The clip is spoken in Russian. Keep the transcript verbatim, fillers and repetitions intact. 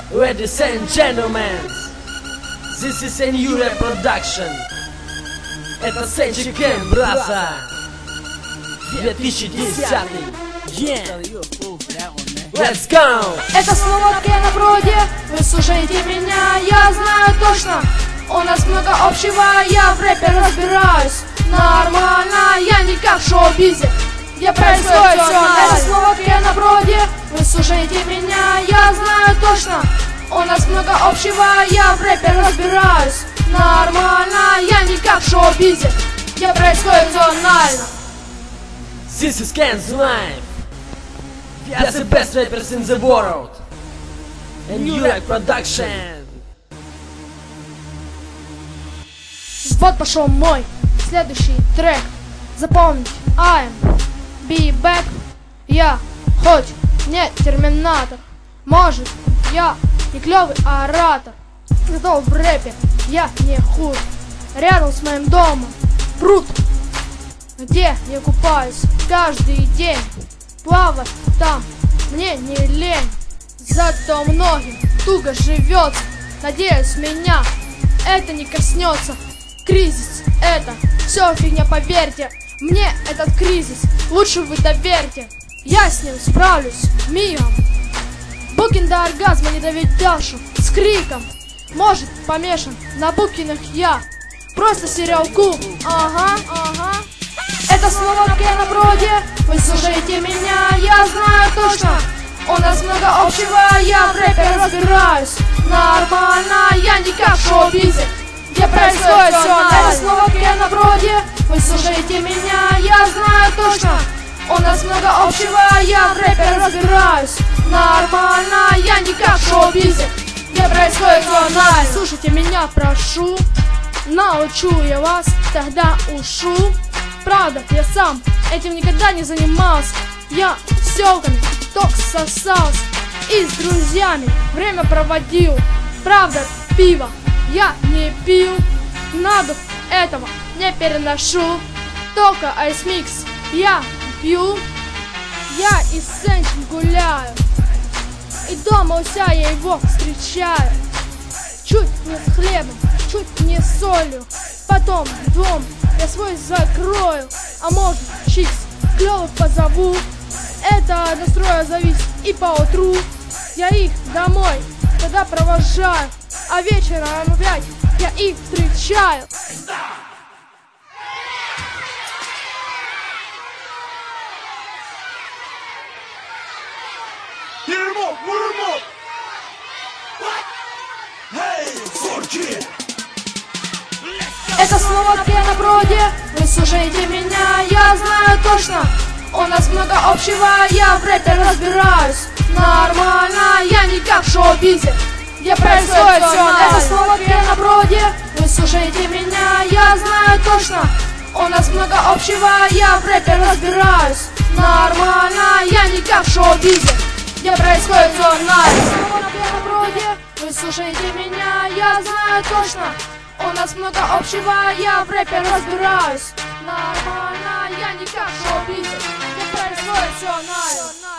Ladies and gentlemen, this is a new reproduction. Это Сенчи Кен, браза, две тысячи десятый. Yeah. Let's go! Это снова Кен на броде. Вы слушаете меня, я знаю точно. У нас много общего, я в рэпе разбираюсь. Нормально, я не как в шоу-бизе, где происходит все. Это снова Кен на броде. Вы слушаете меня, я знаю точно. У нас много общего, я в рэпе разбираюсь. Нормально, я не как в шоу-бизе, где происходит зонально. This is Ken's life. We are the best rappers in the world. And you like production. Вот пошел мой следующий трек. Запомните, I'm be back. Я хоть не терминатор, может я не клевый оратор, зато в рэпе я не хуй. Рядом с моим домом пруд, где я купаюсь каждый день. Плавать там мне не лень, зато многим туго живется. Надеюсь, меня это не коснется. Кризис — это все фигня, поверьте. Мне этот кризис лучше вы доверьте. Я с ним справлюсь мигом. Букин до оргазма не давить Дашу с криком. Может, помешан на Букинах я. Просто сериал Куб. Ага, ага. Это снова Кен на броде. Вы слушаете меня, я знаю точно. У нас много общего, я в рэпе разбираюсь. Нормально, я не как в шоу-бизе, где происходит все. Это снова Кен на броде. Вы слушаете меня, я знаю точно. У нас много общего, я в рэпе разбираюсь. Нормально, я не как в шоу-бизе, где происходит зонально. Слушайте меня, прошу. Научу я вас, тогда ушу. Правда, я сам этим никогда не занимался. Я с тёлками ток сосался и с друзьями время проводил. Правда, пиво я не пил, на дух этого не переношу. Только айсмикс я пью. Я и с Сенчем гуляю, и дома у себя я его встречаю. Чуть не с хлебом, чуть не с солью. Потом дом я свой закрою. А может, чикс клёвых позову. Это от настроя зависит. И поутру я их домой тогда провожаю, а вечером опять я их встречаю. Это снова Кен на броде. Вы слушаете меня, я знаю точно. У нас много общего, я в рэпе разбираюсь. Нормально, я не как в шоу-бизе, где происходит все. Это снова Кен на броде. Вы слушаете меня, я знаю точно. У нас много общего, я в рэпе разбираюсь. Нормально, я не как в шоу-бизе, где происходит зонально. Снова Кен на броде. Вы слушаете меня, я знаю точно. У нас много общего, я в рэпе разбираюсь. Нормально, я не как в шоу-бизе, где происходит все нормально.